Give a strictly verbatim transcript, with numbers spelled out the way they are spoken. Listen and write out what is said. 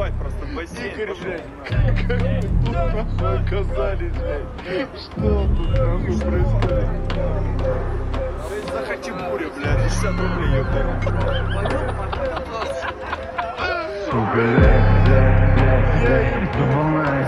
ебать, просто бассейн. Игорь, блядь, как мы тут нахуй оказались, блядь? Что тут нахуй происходит? За хачапури, блядь, шестьдесят рублей, ёпта. Сука, блядь, блядь, блядь, думал,